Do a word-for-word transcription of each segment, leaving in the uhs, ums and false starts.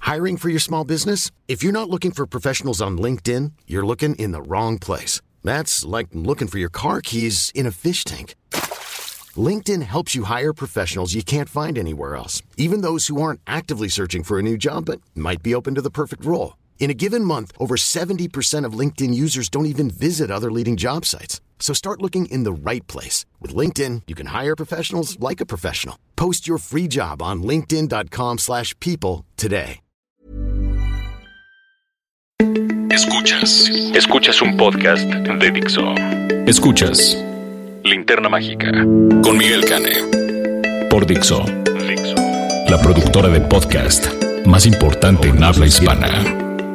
Hiring for your small business? If you're not looking for professionals on LinkedIn, you're looking in the wrong place. That's like looking for your car keys in a fish tank. LinkedIn helps you hire professionals you can't find anywhere else, even those who aren't actively searching for a new job but might be open to the perfect role. In a given month, over seventy percent of LinkedIn users don't even visit other leading job sites. So start looking in the right place. With LinkedIn, you can hire professionals like a professional. Post your free job on linkedin dot com slash people today. Escuchas. Escuchas un podcast de Dixo. Escuchas Linterna Mágica con Miguel Cane por Dixo, Dixo, la productora de podcast más importante en habla hispana.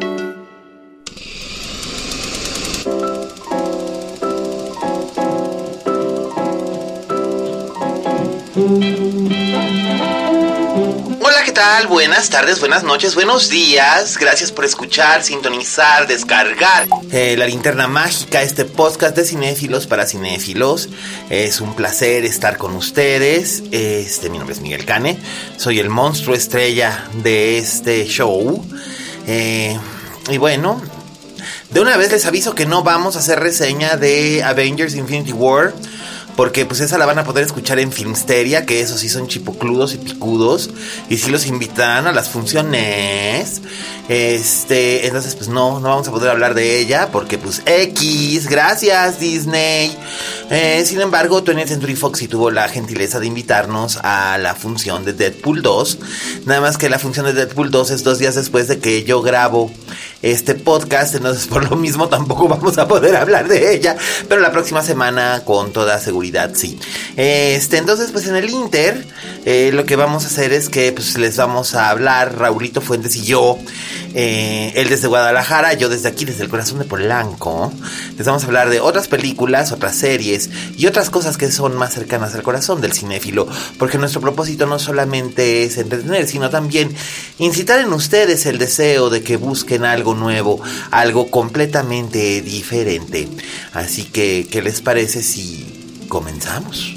Hola, ¿qué tal? Buenas tardes, buenas noches, buenos días. Gracias por escuchar, sintonizar, descargar eh, La Linterna Mágica, este podcast de cinéfilos para cinéfilos. Es un placer estar con ustedes. Este, mi nombre es Miguel Cane. Soy el monstruo estrella de este show. Eh, y bueno, de una vez les aviso que no vamos a hacer reseña de Avengers Infinity War, porque pues esa la van a poder escuchar en Filmsteria, que esos sí son chipocludos y picudos, y sí los invitan a las funciones. Este, entonces pues no, no vamos a poder hablar de ella, porque pues X, gracias Disney. Eh, sin embargo, twentieth Century Fox sí tuvo la gentileza de invitarnos a la función de Deadpool dos. Nada más que la función de Deadpool dos es dos días después de que yo grabo este podcast, entonces por lo mismo tampoco vamos a poder hablar de ella, pero la próxima semana con toda seguridad sí. Este, entonces pues en el Inter eh, lo que vamos a hacer es que pues les vamos a hablar, Raulito Fuentes y yo, eh, él desde Guadalajara, yo desde aquí, desde el corazón de Polanco, les vamos a hablar de otras películas, otras series y otras cosas que son más cercanas al corazón del cinéfilo, porque nuestro propósito no solamente es entretener, sino también incitar en ustedes el deseo de que busquen algo nuevo, algo completamente diferente. Así que, ¿qué les parece si comenzamos?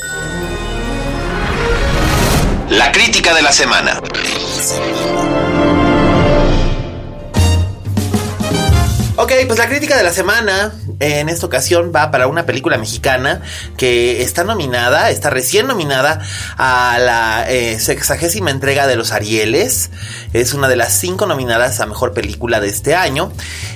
La crítica de la semana. Ok, pues la crítica de la semana en esta ocasión va para una película mexicana que está nominada, está recién nominada a la eh, sexagésima entrega de los Arieles. Es una de las cinco nominadas a mejor película de este año.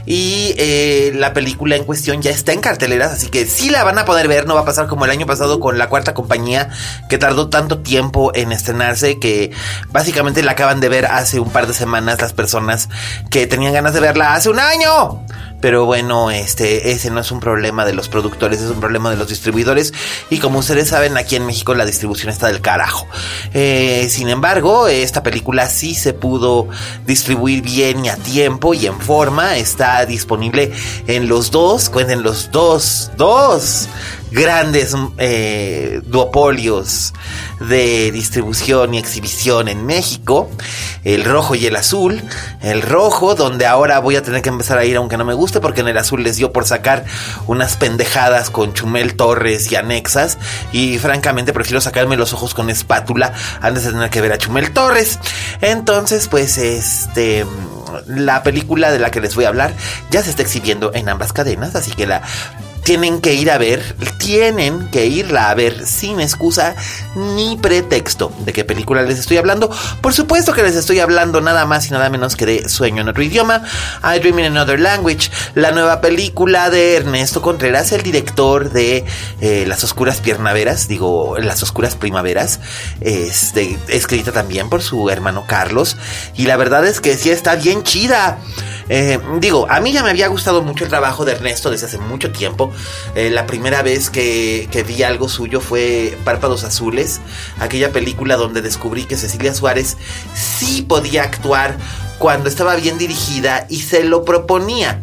Y eh, la película en cuestión ya está en carteleras, así que sí la van a poder ver. No va a pasar como el año pasado con La Cuarta Compañía, que tardó tanto tiempo en estrenarse que básicamente la acaban de ver hace un par de semanas las personas que tenían ganas de verla hace un año. Pero bueno, este, ese no es un problema de los productores, es un problema de los distribuidores. Y como ustedes saben, aquí en México la distribución está del carajo. Eh, sin embargo, esta película sí se pudo distribuir bien y a tiempo y en forma. Está disponible en los dos, cuenten los dos, dos grandes eh, duopolios de distribución y exhibición en México, el rojo y el azul. El rojo, donde ahora voy a tener que empezar a ir aunque no me guste, porque en el azul les dio por sacar unas pendejadas con Chumel Torres y anexas, y francamente prefiero sacarme los ojos con espátula antes de tener que ver a Chumel Torres. Entonces pues este la película de la que les voy a hablar ya se está exhibiendo en ambas cadenas, así que la tienen que ir a ver, tienen que irla a ver sin excusa ni pretexto. ¿De qué película les estoy hablando? Por supuesto que les estoy hablando nada más y nada menos que de Sueño en otro idioma, I Dream in Another Language, la nueva película de Ernesto Contreras, el director de eh, Las Oscuras Piernaveras, digo, Las Oscuras Primaveras, es de, escrita también por su hermano Carlos, y la verdad es que sí está bien chida. Eh, digo, a mí ya me había gustado mucho el trabajo de Ernesto desde hace mucho tiempo. Eh, la primera vez que, que vi algo suyo fue Párpados Azules, aquella película donde descubrí que Cecilia Suárez sí podía actuar cuando estaba bien dirigida y se lo proponía.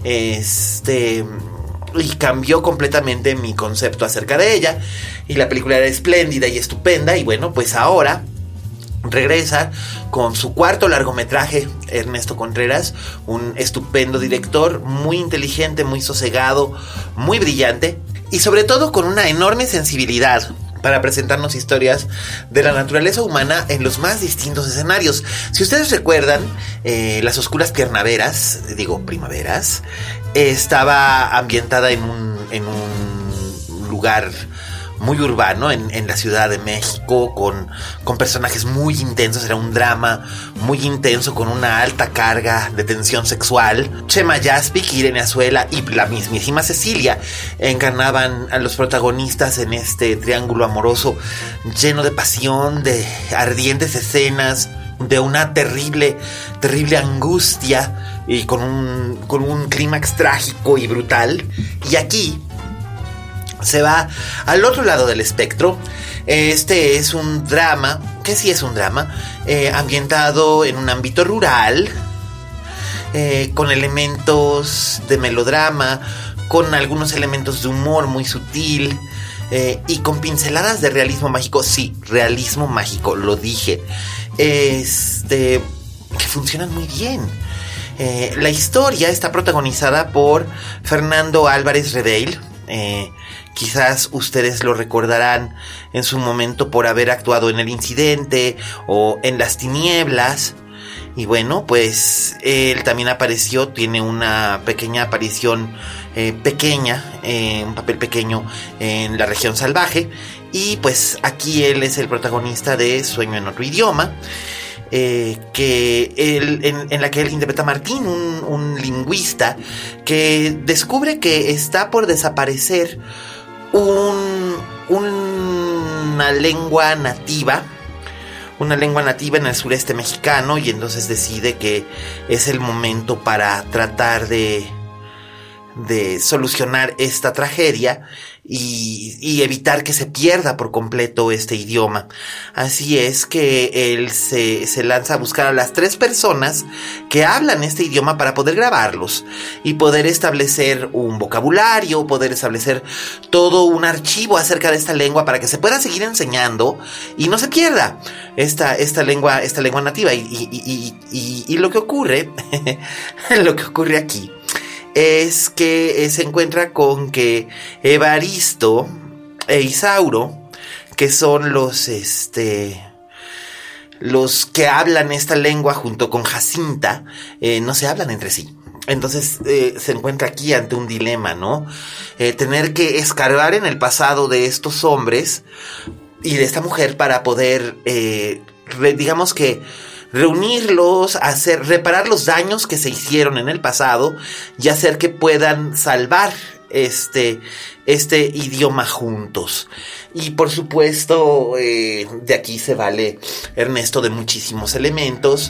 Este... y cambió completamente mi concepto acerca de ella. Y la película era espléndida y estupenda. Y bueno, pues ahora regresa con su cuarto largometraje, Ernesto Contreras, un estupendo director, muy inteligente, muy sosegado, muy brillante y sobre todo con una enorme sensibilidad para presentarnos historias de la naturaleza humana en los más distintos escenarios. Si ustedes recuerdan, eh, Las oscuras piernaveras, digo primaveras, eh, estaba ambientada en un, en un lugar muy urbano en, en la Ciudad de México, con, con personajes muy intensos. Era un drama muy intenso con una alta carga de tensión sexual. Chema Yaspic, Irene Azuela y la mismísima Cecilia encarnaban a los protagonistas en este triángulo amoroso lleno de pasión, de ardientes escenas, de una terrible, terrible angustia y con un, con un clímax trágico y brutal. Y aquí se va al otro lado del espectro. Este es un drama, que sí es un drama, eh, ambientado en un ámbito rural, eh, con elementos de melodrama, con algunos elementos de humor muy sutil, eh, y con pinceladas de realismo mágico. Sí, realismo mágico, lo dije. Este, que funcionan muy bien. Eh, la historia está protagonizada por Fernando Álvarez Reveil. Eh, Quizás ustedes lo recordarán en su momento por haber actuado en El Incidente o en Las Tinieblas. Y bueno, pues él también apareció, tiene una pequeña aparición eh, pequeña, eh, un papel pequeño en La Región Salvaje. Y pues aquí él es el protagonista de Sueño en otro idioma. Eh, que él, en, en la que él interpreta a Martín, un, un lingüista que descubre que está por desaparecer un, una lengua nativa, una lengua nativa en el sureste mexicano, y entonces decide que es el momento para tratar de, de solucionar esta tragedia y, y evitar que se pierda por completo este idioma. Así es que él se, se lanza a buscar a las tres personas que hablan este idioma para poder grabarlos y poder establecer un vocabulario, poder establecer todo un archivo acerca de esta lengua para que se pueda seguir enseñando y no se pierda esta, esta lengua, esta lengua nativa. Y, y, y, y, y lo que ocurre, lo que ocurre aquí es que se encuentra con que Evaristo e Isauro, que son los, este, los que hablan esta lengua junto con Jacinta, eh, no se hablan entre sí. Entonces eh, se encuentra aquí ante un dilema, ¿no? Eh, tener que escarbar en el pasado de estos hombres y de esta mujer para poder, eh, re, digamos que, reunirlos, hacer, reparar los daños que se hicieron en el pasado y hacer que puedan salvar este, este idioma juntos. Y por supuesto, eh, de aquí se vale Ernesto de muchísimos elementos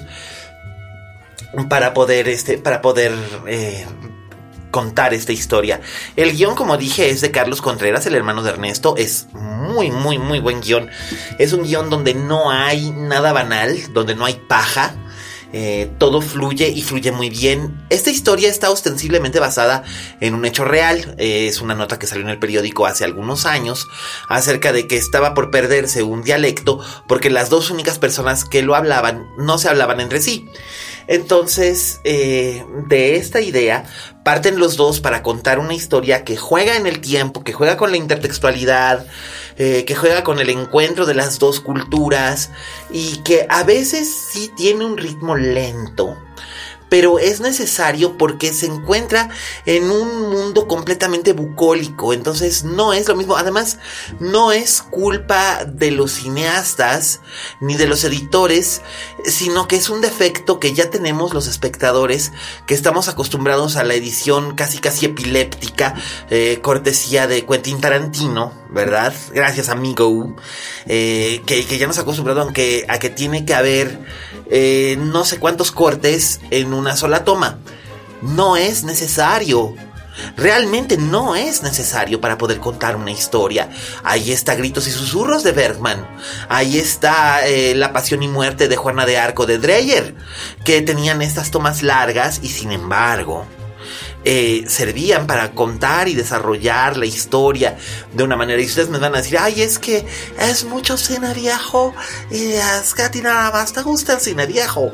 para poder, este, para poder eh, contar esta historia. El guión, como dije, es de Carlos Contreras, el hermano de Ernesto. Es muy, muy, muy buen guión. Es un guión donde no hay nada banal, donde no hay paja. Eh, todo fluye y fluye muy bien. Esta historia está ostensiblemente basada en un hecho real. Eh, es una nota que salió en el periódico hace algunos años acerca de que estaba por perderse un dialecto porque las dos únicas personas que lo hablaban no se hablaban entre sí. Entonces, eh, de esta idea parten los dos para contar una historia que juega en el tiempo, que juega con la intertextualidad, eh, que juega con el encuentro de las dos culturas y que a veces sí tiene un ritmo lento, pero es necesario porque se encuentra en un mundo completamente bucólico. Entonces no es lo mismo. Además, no es culpa de los cineastas ni de los editores, sino que es un defecto que ya tenemos los espectadores, que estamos acostumbrados a la edición casi casi epiléptica, eh, cortesía de Quentin Tarantino, ¿verdad? Gracias, amigo. Eh, que, que ya nos acostumbrado a que, a que tiene que haber eh, no sé cuántos cortes en una sola toma. No es necesario. Realmente no es necesario para poder contar una historia. Ahí está Gritos y Susurros de Bergman. Ahí está eh, La Pasión y Muerte de Juana de Arco de Dreyer, que tenían estas tomas largas y sin embargo Eh, servían para contar y desarrollar la historia de una manera. Y ustedes me van a decir, ay, es que es mucho cine viejo y es que a ti nada más te gusta el cine viejo.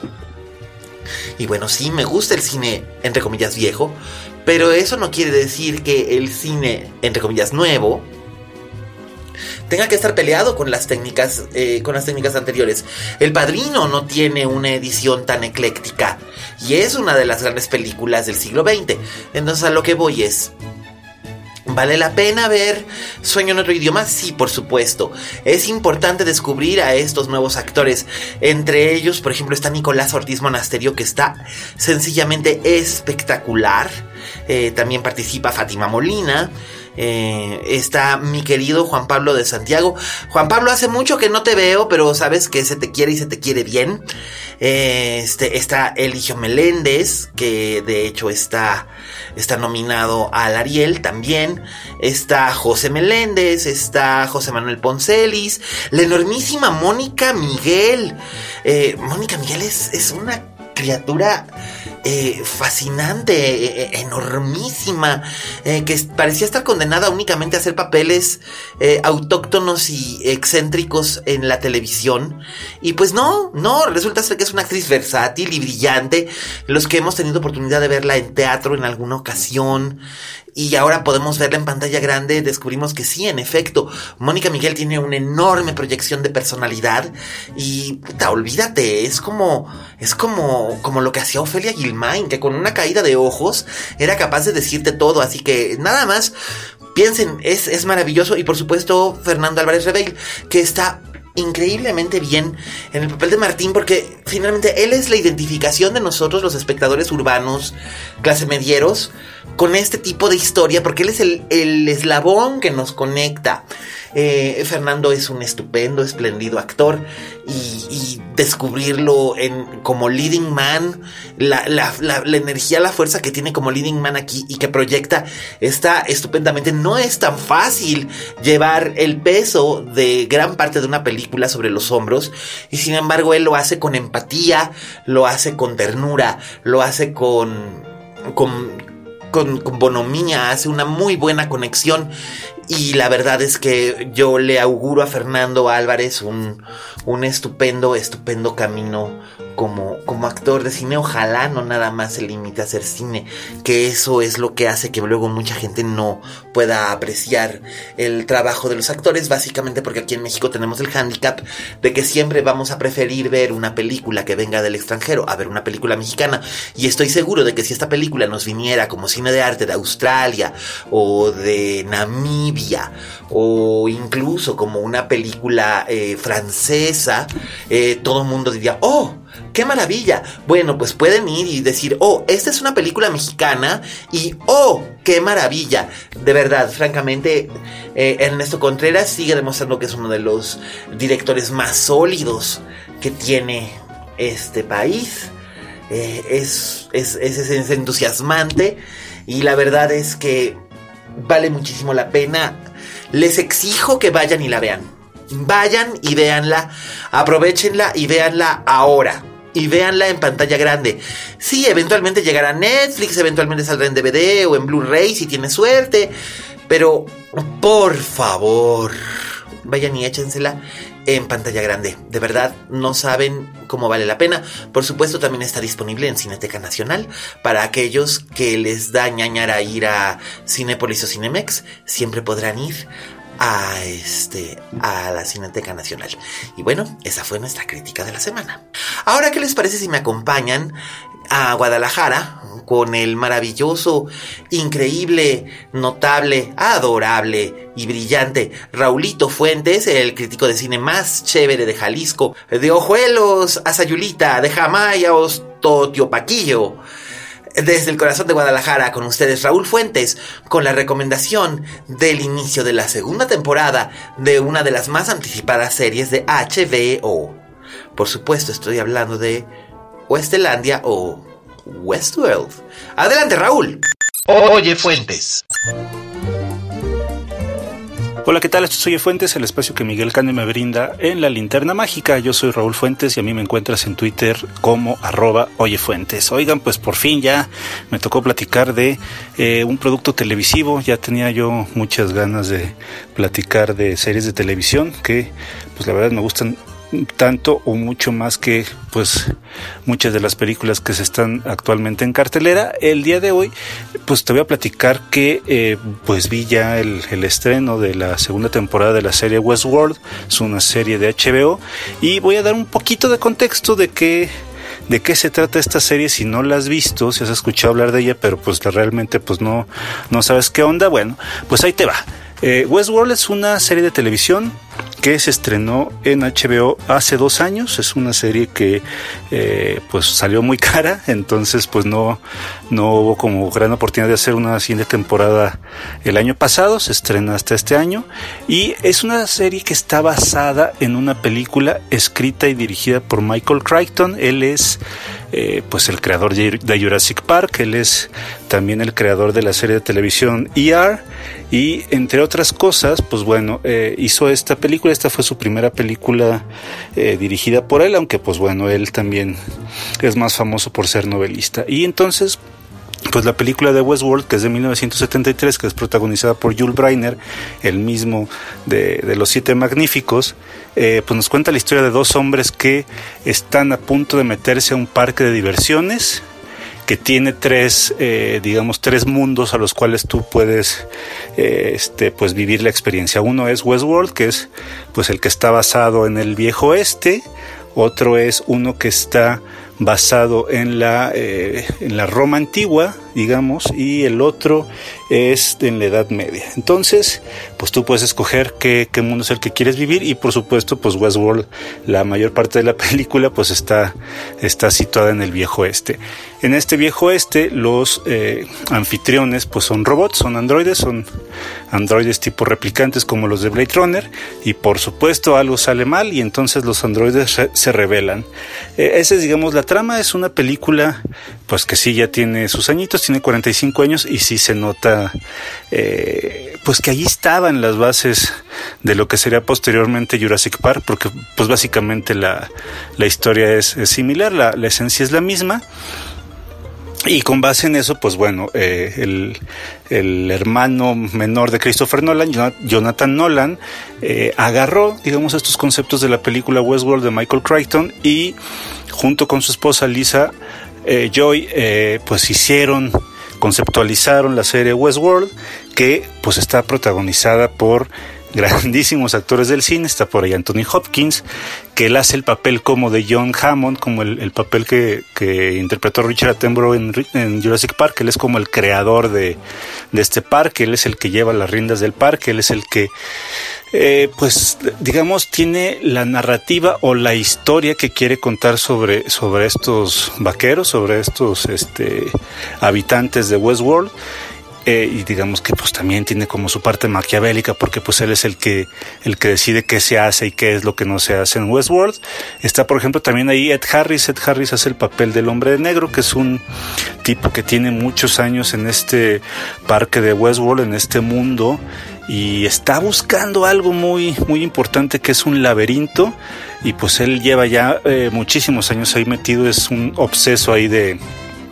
Y bueno, sí, me gusta el cine entre comillas viejo, pero eso no quiere decir que el cine entre comillas nuevo tenga que estar peleado con las técnicas, eh, con las técnicas anteriores. El Padrino no tiene una edición tan ecléctica y es una de las grandes películas del siglo veinte. Entonces a lo que voy es, ¿vale la pena ver Sueño en otro idioma? Sí, por supuesto. Es importante descubrir a estos nuevos actores. Entre ellos, por ejemplo, está Nicolás Ortiz Monasterio, que está sencillamente espectacular. Eh, también participa Fátima Molina. Eh, está mi querido Juan Pablo de Santiago. Juan Pablo, hace mucho que no te veo, pero sabes que se te quiere y se te quiere bien. Eh, este, está Eligio Meléndez, que de hecho está, está nominado al Ariel también. Está José Meléndez, está José Manuel Poncelis, la enormísima Mónica Miguel. Eh, Mónica Miguel es, es una criatura eh, fascinante, eh, enormísima, eh, que parecía estar condenada únicamente a hacer papeles eh, autóctonos y excéntricos en la televisión. Y pues no, no, resulta ser que es una actriz versátil y brillante. Los que hemos tenido oportunidad de verla en teatro en alguna ocasión y ahora podemos verla en pantalla grande, descubrimos que sí, en efecto, Mónica Miguel tiene una enorme proyección de personalidad y, puta, olvídate, es como, es como, como lo que hacía Ofelia Guilmain, que con una caída de ojos era capaz de decirte todo, así que nada más, piensen, es, es maravilloso. Y por supuesto, Fernando Álvarez Reveil, que está increíblemente bien en el papel de Martín, porque finalmente él es la identificación de nosotros los espectadores urbanos, clase medieros, con este tipo de historia, porque él es el, el eslabón que nos conecta. Eh, Fernando es un estupendo, espléndido actor y, y descubrirlo en, como leading man, la, la, la, la energía, la fuerza que tiene como leading man aquí y que proyecta está estupendamente. No es tan fácil llevar el peso de gran parte de una película sobre los hombros y sin embargo él lo hace con empatía, lo hace con ternura, lo hace con... con Con, con bonomía, hace una muy buena conexión y la verdad es que yo le auguro a Fernando Álvarez un, un estupendo, estupendo camino como, como actor de cine. Ojalá no nada más se limite a hacer cine, que eso es lo que hace que luego mucha gente no pueda apreciar el trabajo de los actores, básicamente porque aquí en México tenemos el hándicap de que siempre vamos a preferir ver una película que venga del extranjero a ver una película mexicana, y estoy seguro de que si esta película nos viniera como cine de arte de Australia o de Namibia o incluso como una película eh, francesa, eh, todo el mundo diría, ¡oh! ¡Qué maravilla! Bueno, pues pueden ir y decir, oh, esta es una película mexicana y oh, qué maravilla. De verdad, francamente, eh, Ernesto Contreras sigue demostrando que es uno de los directores más sólidos que tiene este país. Eh, es, es, es, es entusiasmante y la verdad es que vale muchísimo la pena. Les exijo que vayan y la vean. Vayan y véanla, aprovechenla y véanla ahora. Y véanla en pantalla grande. Sí, eventualmente llegará a Netflix, eventualmente saldrá en D V D o en Blu-ray si tiene suerte. Pero, por favor, vayan y échensela en pantalla grande. De verdad, no saben cómo vale la pena. Por supuesto, también está disponible en Cineteca Nacional. Para aquellos que les da ñañara ir a Cinépolis o Cinemex, siempre podrán ir a este a la Cineteca Nacional. Y bueno, esa fue nuestra crítica de la semana. Ahora, ¿qué les parece si me acompañan a Guadalajara con el maravilloso, increíble, notable, adorable y brillante Raulito Fuentes, el crítico de cine más chévere de Jalisco, de Ojuelos a Sayulita, de Jamay a Ostotiopaquillo? Desde el corazón de Guadalajara, con ustedes Raúl Fuentes, con la recomendación del inicio de la segunda temporada de una de las más anticipadas series de H B O. Por supuesto, estoy hablando de Westelandia o Westworld. Adelante, Raúl. Oye, Fuentes. Hola, ¿qué tal? Esto es Oye Fuentes, el espacio que Miguel Cane me brinda en la Linterna Mágica. Yo soy Raúl Fuentes y a mí me encuentras en Twitter como arroba Oye Fuentes. Oigan, pues por fin ya me tocó platicar de eh, un producto televisivo. Ya tenía yo muchas ganas de platicar de series de televisión que, pues la verdad me gustan tanto o mucho más que pues muchas de las películas que se están actualmente en cartelera. El día de hoy pues te voy a platicar que eh, pues vi ya el, el estreno de la segunda temporada de la serie Westworld. Es una serie de H B O y voy a dar un poquito de contexto de qué de qué se trata esta serie si no la has visto, si has escuchado hablar de ella pero pues realmente pues no, no sabes qué onda. Bueno, pues ahí te va. Eh, Westworld es una serie de televisión que se estrenó en H B O hace dos años. Es una serie que eh, pues salió muy cara, entonces pues no, no hubo como gran oportunidad de hacer una siguiente temporada el año pasado. Se estrena hasta este año y es una serie que está basada en una película escrita y dirigida por Michael Crichton. Él es eh, pues el creador de Jurassic Park, él es también el creador de la serie de televisión E R y entre otras cosas pues bueno, eh, hizo esta película. Esta fue su primera película eh, dirigida por él, aunque pues bueno, él también es más famoso por ser novelista. Y entonces pues la película de Westworld, que es de mil novecientos setenta y tres, que es protagonizada por Yul Brynner, el mismo de, de Los Siete Magníficos, eh, pues nos cuenta la historia de dos hombres que están a punto de meterse a un parque de diversiones que tiene tres, eh, digamos, tres mundos a los cuales tú puedes, eh, este, pues vivir la experiencia. Uno es Westworld, que es, pues, el que está basado en el viejo oeste. Otro es uno que está basado en la eh, en la Roma antigua, digamos, y el otro es en la Edad Media. Entonces, pues tú puedes escoger qué, qué mundo es el que quieres vivir y por supuesto, pues Westworld, la mayor parte de la película, pues está, está situada en el viejo oeste. En este viejo oeste, los eh, anfitriones, pues son robots, son androides, son androides tipo replicantes como los de Blade Runner y por supuesto algo sale mal y entonces los androides re- se rebelan. Eh, esa es, digamos, la trama. Es una película, pues que sí ya tiene sus añitos, tiene cuarenta y cinco años y sí se nota, eh, pues que allí estaban las bases de lo que sería posteriormente Jurassic Park, porque pues básicamente la, la historia es, es similar, la, la esencia es la misma. Y con base en eso, pues bueno, eh, el, el hermano menor de Christopher Nolan, Jonathan Nolan, eh, agarró, digamos, estos conceptos de la película Westworld de Michael Crichton y junto con su esposa Lisa eh, Joy, eh, pues hicieron, conceptualizaron la serie Westworld, que pues está protagonizada por grandísimos actores del cine. Está por ahí Anthony Hopkins, que él hace el papel como de John Hammond, como el, el papel que, que interpretó Richard Attenborough en, en Jurassic Park. Él es como el creador de, de este parque, él es el que lleva las riendas del parque, él es el que eh, pues digamos tiene la narrativa o la historia que quiere contar sobre, sobre estos vaqueros, sobre estos este, habitantes de Westworld. Eh, y digamos que pues también tiene como su parte maquiavélica porque pues él es el que el que decide qué se hace y qué es lo que no se hace en Westworld. Está por ejemplo también ahí Ed Harris. Ed Harris hace el papel del hombre de negro, que es un tipo que tiene muchos años en este parque de Westworld, en este mundo, y está buscando algo muy muy importante, que es un laberinto, y pues él lleva ya eh, muchísimos años ahí metido, es un obseso ahí de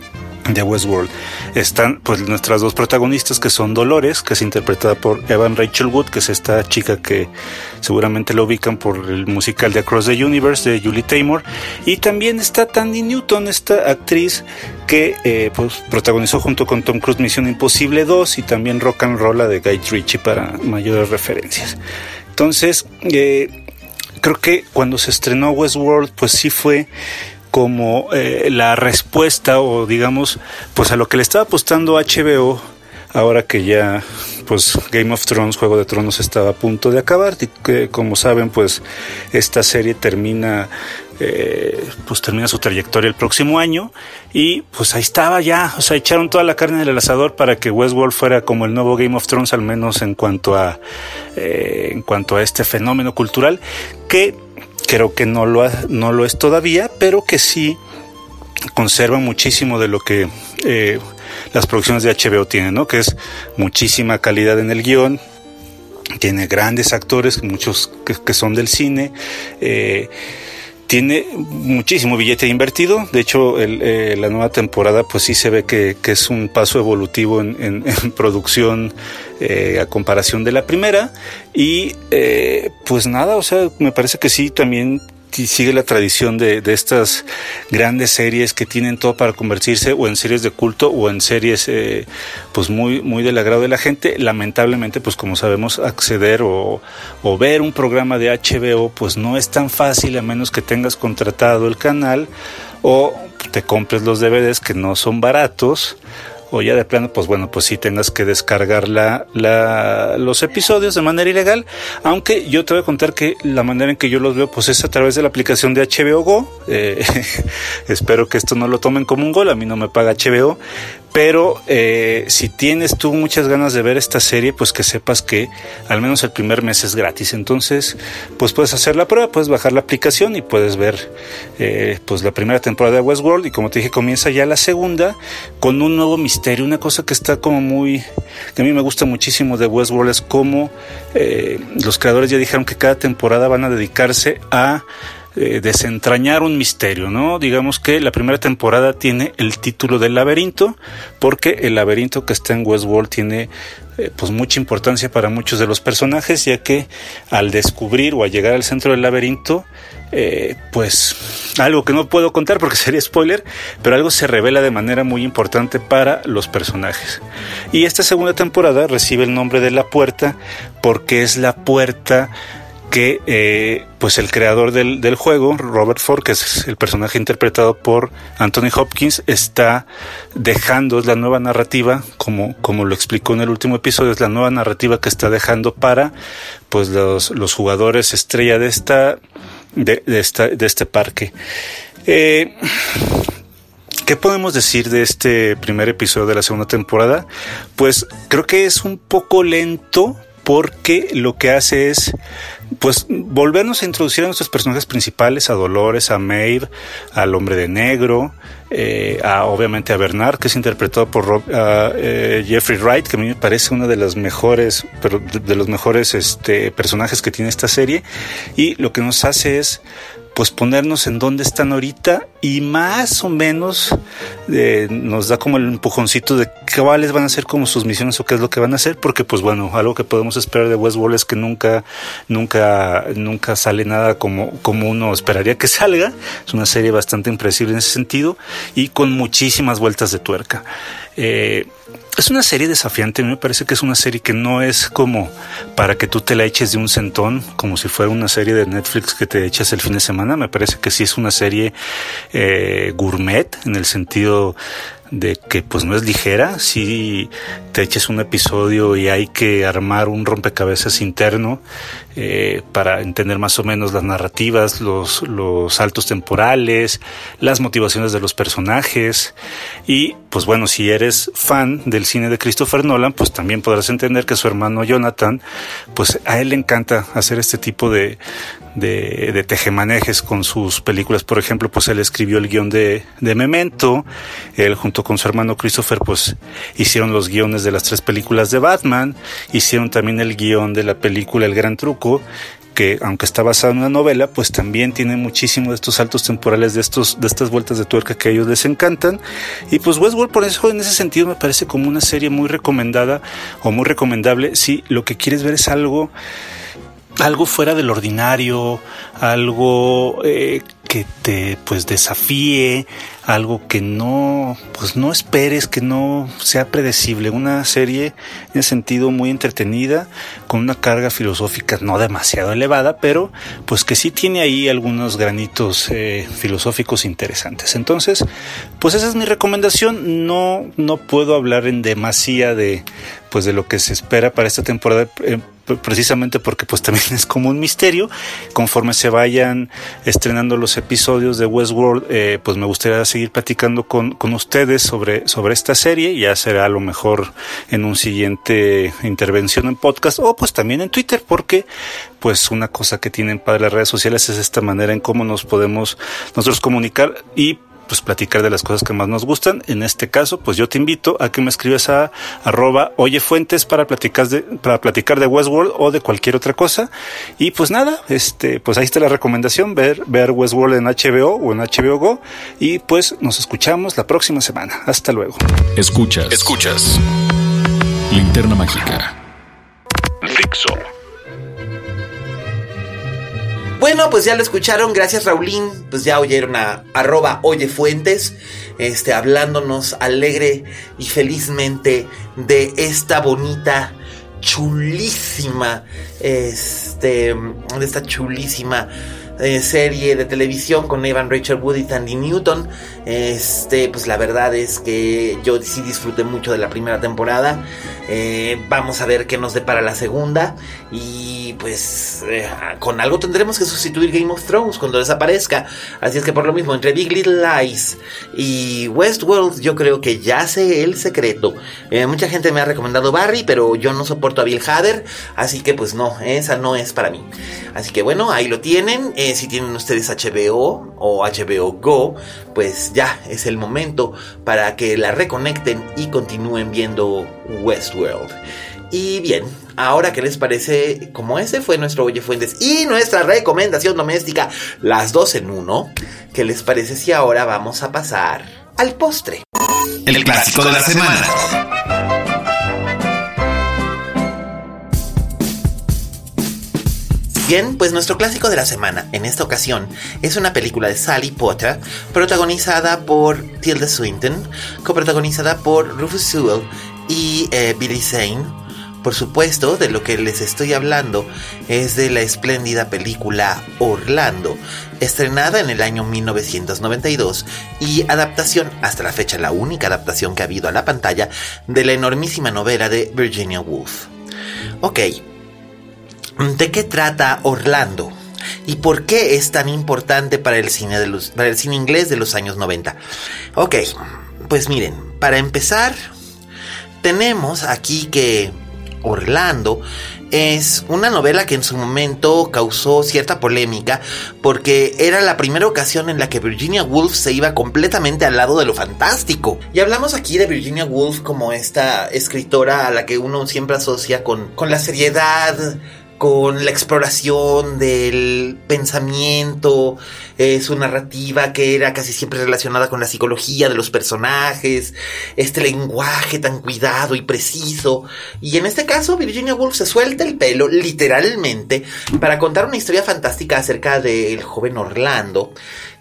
de Westworld. Están pues nuestras dos protagonistas, que son Dolores, que es interpretada por Evan Rachel Wood, que es esta chica que seguramente lo ubican por el musical de Across the Universe de Julie Taymor, y también está Thandie Newton, esta actriz que eh, pues protagonizó junto con Tom Cruise Misión Imposible dos y también Rock and Roll de Guy Ritchie, para mayores referencias. Entonces eh, creo que cuando se estrenó Westworld pues sí fue como eh, la respuesta, o digamos, pues a lo que le estaba apostando H B O, ahora que ya pues Game of Thrones, Juego de Tronos, estaba a punto de acabar. Y que, como saben, pues esta serie termina eh, pues termina su trayectoria el próximo año, y pues ahí estaba ya, o sea, echaron toda la carne del asador para que Westworld fuera como el nuevo Game of Thrones, al menos en cuanto a eh, en cuanto a este fenómeno cultural, que creo que no lo, ha, no lo es todavía, pero que sí conserva muchísimo de lo que eh, las producciones de H B O tienen, ¿no? Que es muchísima calidad en el guión, tiene grandes actores, muchos que, que son del cine, eh, tiene muchísimo billete invertido. De hecho, el, eh, la nueva temporada pues sí se ve que, que es un paso evolutivo en, en, en producción eh, a comparación de la primera. Y eh, pues nada, o sea, me parece que sí también sigue la tradición de, de estas grandes series que tienen todo para convertirse o en series de culto o en series eh, pues muy, muy del agrado de la gente. Lamentablemente, pues como sabemos, acceder o, o ver un programa de H B O pues no es tan fácil, a menos que tengas contratado el canal o te compres los D V Ds, que no son baratos, o ya de plano, pues bueno, pues sí tengas que descargar la, la, los episodios de manera ilegal. Aunque yo te voy a contar que la manera en que yo los veo pues es a través de la aplicación de H B O Go. Eh, espero que esto no lo tomen como un gol, a mí no me paga H B O. Pero eh, si tienes tú muchas ganas de ver esta serie, pues que sepas que al menos el primer mes es gratis. Entonces, pues puedes hacer la prueba, puedes bajar la aplicación y puedes ver eh, pues la primera temporada de Westworld. Y como te dije, comienza ya la segunda con un nuevo misterio. Una cosa que está como muy... que a mí me gusta muchísimo de Westworld es cómo eh, los creadores ya dijeron que cada temporada van a dedicarse a Eh, desentrañar un misterio, ¿no? Digamos que la primera temporada tiene el título del laberinto, porque el laberinto que está en Westworld tiene eh, pues mucha importancia para muchos de los personajes, ya que al descubrir o al llegar al centro del laberinto, eh, pues algo que no puedo contar porque sería spoiler, pero algo se revela de manera muy importante para los personajes. Y esta segunda temporada recibe el nombre de La Puerta porque es la puerta que eh, pues el creador del, del juego, Robert Ford, que es el personaje interpretado por Anthony Hopkins, está dejando, es la nueva narrativa, como, como lo explicó en el último episodio, es la nueva narrativa que está dejando para pues los, los jugadores estrella de esta de, de esta de este parque. Eh, ¿Qué podemos decir de este primer episodio de la segunda temporada? Pues creo que es un poco lento, porque lo que hace es pues volvernos a introducir a nuestros personajes principales, a Dolores, a Maeve, al Hombre de Negro, eh, a obviamente a Bernard, que es interpretado por Rob, uh, eh, Jeffrey Wright, que a mí me parece uno de los mejores, pero de, de los mejores este, personajes que tiene esta serie, y lo que nos hace es pues ponernos en dónde están ahorita y más o menos eh, nos da como el empujoncito de cuáles van a ser como sus misiones o qué es lo que van a hacer, porque pues bueno, algo que podemos esperar de Westworld es que nunca nunca nunca sale nada como, como uno esperaría que salga. Es una serie bastante impredecible en ese sentido y con muchísimas vueltas de tuerca. Eh, es una serie desafiante. A mí me parece que es una serie que no es como para que tú te la eches de un centón, como si fuera una serie de Netflix que te echas el fin de semana. Me parece que sí es una serie eh, gourmet, en el sentido de que pues no es ligera. Si te eches un episodio y hay que armar un rompecabezas interno eh, para entender más o menos las narrativas, los, los saltos temporales, las motivaciones de los personajes. Y pues bueno, si eres fan del cine de Christopher Nolan, pues también podrás entender que su hermano Jonathan, pues a él le encanta hacer este tipo de de, de tejemanejes con sus películas. Por ejemplo, pues él escribió el guión de, de Memento. Él junto con su hermano Christopher pues hicieron los guiones de las tres películas de Batman, hicieron también el guión de la película El Gran Truco, que aunque está basado en una novela, pues también tiene muchísimo de estos saltos temporales, de estos de estas vueltas de tuerca que a ellos les encantan. Y pues Westworld, por eso en ese sentido me parece como una serie muy recomendada o muy recomendable si lo que quieres ver es algo algo fuera del ordinario, algo eh, que te pues desafíe, algo que no pues no esperes, que no sea predecible. Una serie en sentido muy entretenida, con una carga filosófica no demasiado elevada, pero pues que sí tiene ahí algunos granitos eh, filosóficos interesantes. Entonces, pues esa es mi recomendación. No no puedo hablar en demasía de pues de lo que se espera para esta temporada, eh, precisamente porque pues también es como un misterio. Conforme se vayan estrenando los episodios de Westworld, eh, pues me gustaría seguir platicando con, con ustedes sobre, sobre esta serie. Ya será a lo mejor en un siguiente intervención en podcast o pues también en Twitter, porque pues una cosa que tienen para las redes sociales es esta manera en cómo nos podemos nosotros comunicar y pues platicar de las cosas que más nos gustan. En este caso, pues yo te invito a que me escribas a arroba oyefuentes para platicar de, para platicar de Westworld o de cualquier otra cosa. Y pues nada, este, pues ahí está la recomendación, ver, ver Westworld en H B O o en H B O Go. Y pues nos escuchamos la próxima semana. Hasta luego. Escuchas, escuchas. Linterna Mágica. Dixo. Bueno, bueno, pues ya lo escucharon, gracias Raulín, pues ya oyeron a arroba oyefuentes, este, hablándonos alegre y felizmente de esta bonita, chulísima, este, de esta chulísima eh, serie de televisión con Evan Rachel Wood y Thandie Newton. Este, pues la verdad es que yo sí disfruté mucho de la primera temporada. Eh, vamos a ver qué nos depara la segunda. Y pues eh, con algo tendremos que sustituir Game of Thrones cuando desaparezca. Así es que por lo mismo, entre Big Little Lies y Westworld, yo creo que ya sé el secreto. Eh, mucha gente me ha recomendado Barry, pero yo no soporto a Bill Hader. Así que pues no, esa no es para mí. Así que bueno, ahí lo tienen. Eh, si tienen ustedes H B O o H B O Go, pues ya es el momento para que la reconecten y continúen viendo Westworld. Y bien, ahora ¿qué les parece? Como ese fue nuestro Oye Fuentes y nuestra recomendación doméstica, las dos en uno, ¿qué les parece si ahora vamos a pasar al postre? El clásico de la semana. Bien, pues nuestro clásico de la semana, en esta ocasión, es una película de Sally Potter, protagonizada por Tilda Swinton, coprotagonizada por Rufus Sewell y eh, Billy Zane. Por supuesto, de lo que les estoy hablando es de la espléndida película Orlando, estrenada en el año mil novecientos noventa y dos y adaptación, hasta la fecha la única adaptación que ha habido a la pantalla, de la enormísima novela de Virginia Woolf. Ok, ¿de qué trata Orlando? ¿Y por qué es tan importante para el cine de los, para el cine inglés de los años noventa? Ok, pues miren, para empezar, tenemos aquí que Orlando es una novela que en su momento causó cierta polémica porque era la primera ocasión en la que Virginia Woolf se iba completamente al lado de lo fantástico. Y hablamos aquí de Virginia Woolf como esta escritora a la que uno siempre asocia con, con la seriedad, con la exploración del pensamiento, eh, su narrativa que era casi siempre relacionada con la psicología de los personajes, este lenguaje tan cuidado y preciso. Y en este caso Virginia Woolf se suelta el pelo literalmente para contar una historia fantástica acerca del joven Orlando,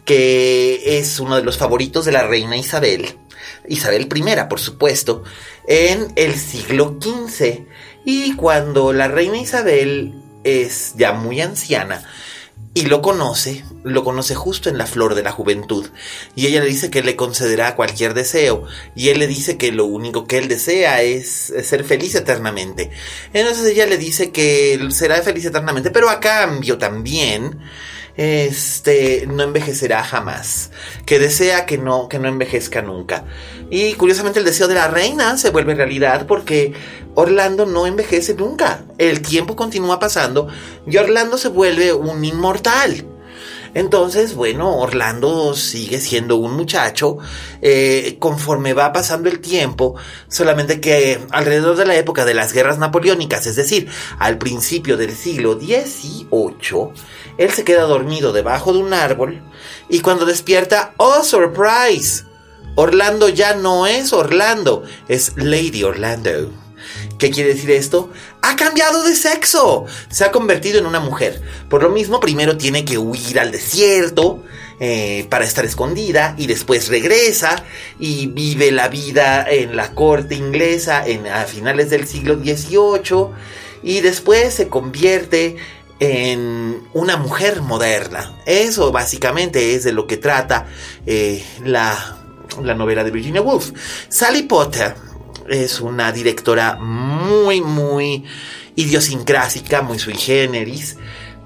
que es uno de los favoritos de la reina Isabel, Isabel primera, por supuesto, en el siglo quince. Y cuando la reina Isabel es ya muy anciana y lo conoce, lo conoce justo en la flor de la juventud. Y ella le dice que le concederá cualquier deseo. Y él le dice que lo único que él desea es ser feliz eternamente. Entonces ella le dice que será feliz eternamente, pero a cambio también este no envejecerá jamás, que desea que no, que no envejezca nunca. Y curiosamente el deseo de la reina se vuelve realidad porque Orlando no envejece nunca. El tiempo continúa pasando y Orlando se vuelve un inmortal. Entonces, bueno, Orlando sigue siendo un muchacho eh, conforme va pasando el tiempo, solamente que alrededor de la época de las guerras napoleónicas, es decir, al principio del siglo dieciocho, él se queda dormido debajo de un árbol y cuando despierta, ¡oh, surprise! Orlando ya no es Orlando, es Lady Orlando. ¿Qué quiere decir esto? ¡Ha cambiado de sexo! Se ha convertido en una mujer. Por lo mismo, primero tiene que huir al desierto eh, para estar escondida y después regresa y vive la vida en la corte inglesa en, a finales del siglo dieciocho y después se convierte en una mujer moderna. Eso básicamente es de lo que trata eh, la, la novela de Virginia Woolf. Sally Potter es una directora muy, muy idiosincrásica, muy sui generis.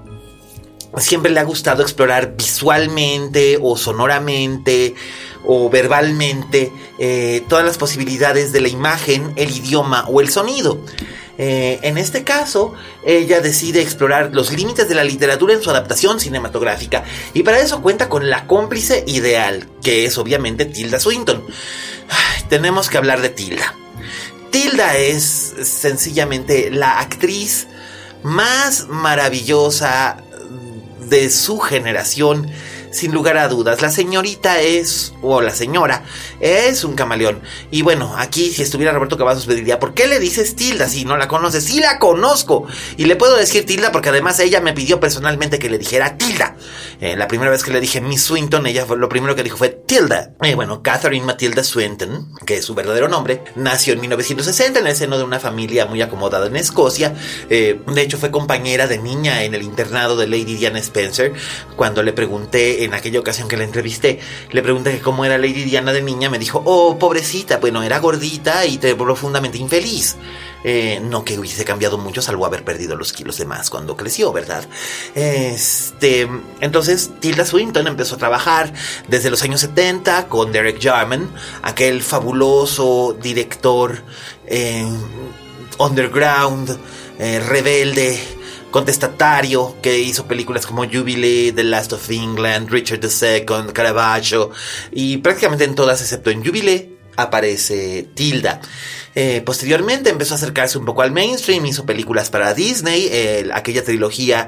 Siempre le ha gustado explorar visualmente o sonoramente o verbalmente eh, todas las posibilidades de la imagen, el idioma o el sonido. Eh, en este caso, ella decide explorar los límites de la literatura en su adaptación cinematográfica y para eso cuenta con la cómplice ideal, que es obviamente Tilda Swinton. Ay, tenemos que hablar de Tilda. Tilda es sencillamente la actriz más maravillosa de su generación, sin lugar a dudas. La señorita es, o la señora, es un camaleón. Y bueno, aquí si estuviera Roberto Cavazos me diría, ¿por qué le dices Tilda si no la conoces? Sí la conozco. Y le puedo decir Tilda porque además ella me pidió personalmente que le dijera Tilda. Eh, la primera vez que le dije Miss Swinton, ella fue, lo primero que dijo fue Tilda. Eh, bueno, Catherine Matilda Swinton, que es su verdadero nombre, nació en mil novecientos sesenta en el seno de una familia muy acomodada en Escocia. Eh, de hecho fue compañera de niña en el internado de Lady Diana Spencer. Cuando le pregunté, en aquella ocasión que la entrevisté, le pregunté cómo era Lady Diana de niña, me dijo, oh, pobrecita, bueno, era gordita y profundamente infeliz. Eh, no que hubiese cambiado mucho, salvo haber perdido los kilos de más cuando creció, ¿verdad? Este, entonces Tilda Swinton empezó a trabajar desde los años setenta con Derek Jarman, aquel fabuloso director eh, underground, eh, rebelde, contestatario, que hizo películas como Jubilee, The Last of England, Richard the Second, Caravaggio, y prácticamente en todas, excepto en Jubilee, aparece Tilda. Eh, posteriormente empezó a acercarse un poco al mainstream, hizo películas para Disney, eh, aquella trilogía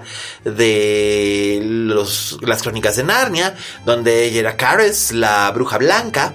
de los, las crónicas de Narnia, donde ella era Carys, la bruja blanca,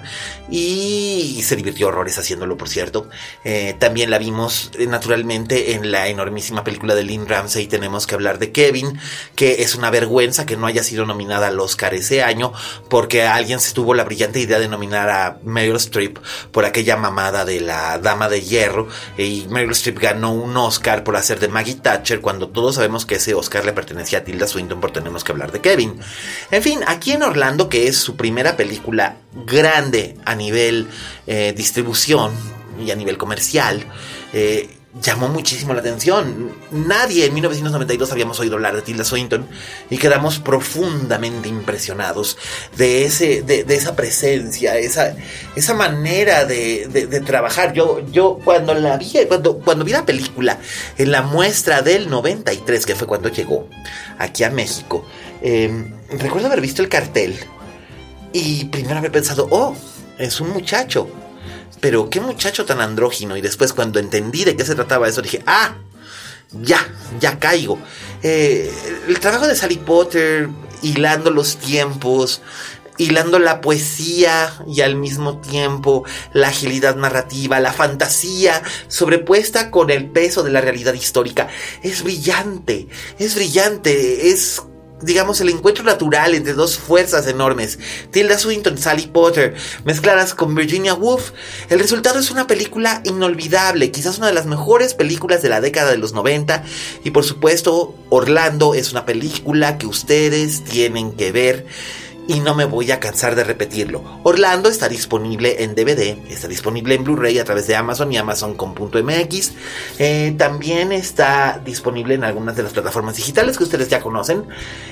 y se divirtió horrores haciéndolo, por cierto. Eh, también la vimos eh, naturalmente en la enormísima película de Lynn Ramsey, Tenemos que hablar de Kevin, que es una vergüenza que no haya sido nominada al Oscar ese año, porque alguien se tuvo la brillante idea de nominar a Meryl Streep por aquella mamada de la Dama de Hierro, y Meryl Streep ganó un Oscar por hacer de Maggie Thatcher, cuando todos sabemos que ese Oscar le pertenecía a Tilda Swinton por Tenemos que hablar de Kevin. En fin, aquí en Orlando, que es su primera película grande a nivel eh, distribución y a nivel comercial, eh, llamó muchísimo la atención. Nadie en mil novecientos noventa y dos habíamos oído hablar de Tilda Swinton y quedamos profundamente impresionados de ese, de, de esa presencia, esa, esa manera de, de, de trabajar. Yo, yo cuando la vi, cuando, cuando vi la película en la muestra del noventa y tres, que fue cuando llegó aquí a México, eh, recuerdo haber visto el cartel y primero haber pensado, oh, es un muchacho. Pero qué muchacho tan andrógino. Y después cuando entendí de qué se trataba eso, dije, ah, ya, ya caigo. Eh, el trabajo de Sally Potter, hilando los tiempos, hilando la poesía y al mismo tiempo la agilidad narrativa, la fantasía sobrepuesta con el peso de la realidad histórica, es brillante, es brillante, es, digamos, el encuentro natural entre dos fuerzas enormes, Tilda Swinton, Sally Potter, mezcladas con Virginia Woolf. El resultado es una película inolvidable, quizás una de las mejores películas de la década de los noventa, y por supuesto Orlando es una película que ustedes tienen que ver y no me voy a cansar de repetirlo. Orlando está disponible en D V D, está disponible en Blu-ray a través de Amazon y Amazon con punto M X. Eh, también está disponible en algunas de las plataformas digitales que ustedes ya conocen.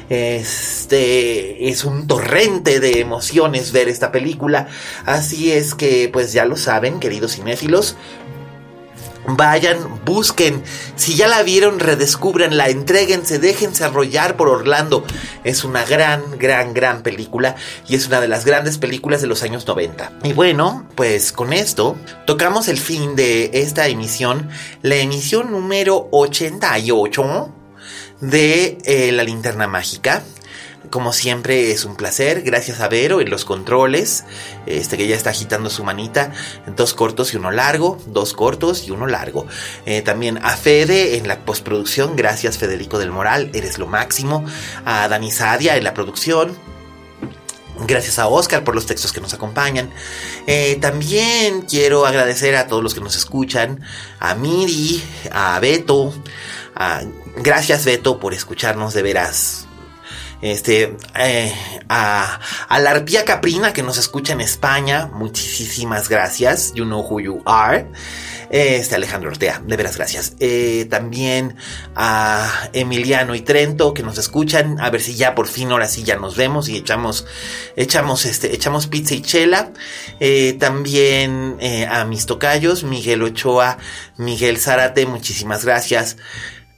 Este es un torrente de emociones ver esta película, así es que pues ya lo saben, queridos cinéfilos. Vayan, busquen, si ya la vieron, redescúbranla, entréguense, déjense arrollar por Orlando. Es una gran, gran, gran película y es una de las grandes películas de los años noventa. Y bueno, pues con esto tocamos el fin de esta emisión, la emisión número ochenta y ocho de eh, La Linterna Mágica. Como siempre es un placer, gracias a Vero en los controles, este que ya está agitando su manita, dos cortos y uno largo, dos cortos y uno largo. Eh, también a Fede en la postproducción, gracias Federico del Moral, eres lo máximo. A Dani Sadia en la producción. Gracias a Oscar por los textos que nos acompañan. Eh, también quiero agradecer a todos los que nos escuchan, a Miri, a Beto, a, gracias Beto por escucharnos, de veras. Este, eh, a, a la arpía caprina que nos escucha en España, muchísimas gracias. You know who you are. Este, Alejandro Ortea, de veras gracias. Eh, también a Emiliano y Trento que nos escuchan. A ver si ya por fin, ahora sí ya nos vemos y echamos, echamos este, echamos pizza y chela. Eh, también eh, a mis tocayos, Miguel Ochoa, Miguel Zárate, muchísimas gracias.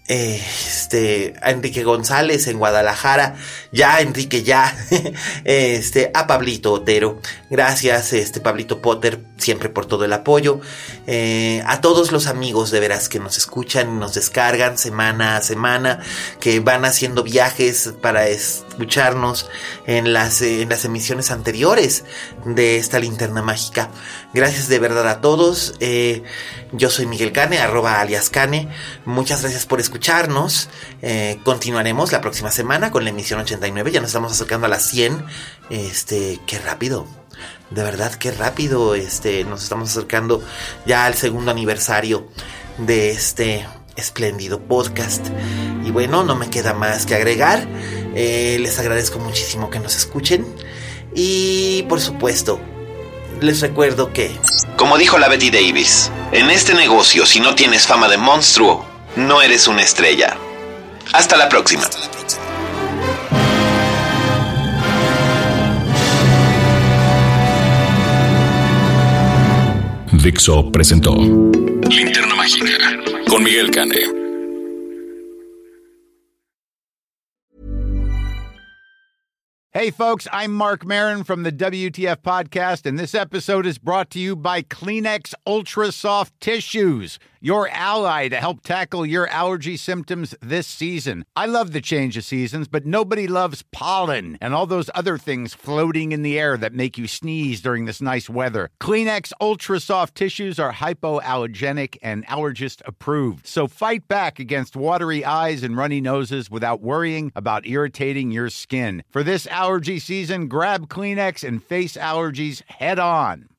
Este, a Enrique González en Guadalajara, ya Enrique, ya, este, a Pablito Otero, gracias, este, Pablito Potter, siempre por todo el apoyo, eh, a todos los amigos de veras que nos escuchan, nos descargan semana a semana, que van haciendo viajes para escucharnos en las, eh, en las emisiones anteriores de esta linterna mágica. Gracias de verdad a todos. eh, yo soy Miguel Cane, arroba alias Cane. Muchas gracias por escucharnos. Eh, continuaremos la próxima semana con la emisión ochenta y nueve. Ya nos estamos acercando a las cien. Este, qué rápido. De verdad, qué rápido. Este, nos estamos acercando ya al segundo aniversario de este espléndido podcast. Y bueno, no me queda más que agregar. Eh, les agradezco muchísimo que nos escuchen. Y por supuesto, les recuerdo que, como dijo la Betty Davis, en este negocio, si no tienes fama de monstruo, no eres una estrella. Hasta la próxima. Dixo presentó Linterna Mágica con Miguel Cane. Hey, folks, I'm Mark Maron from the W T F Podcast, and this episode is brought to you by Kleenex Ultra Soft Tissues, your ally to help tackle your allergy symptoms this season. I love the change of seasons, but nobody loves pollen and all those other things floating in the air that make you sneeze during this nice weather. Kleenex Ultra Soft Tissues are hypoallergenic and allergist approved, so fight back against watery eyes and runny noses without worrying about irritating your skin. For this allergy season, grab Kleenex and face allergies head on.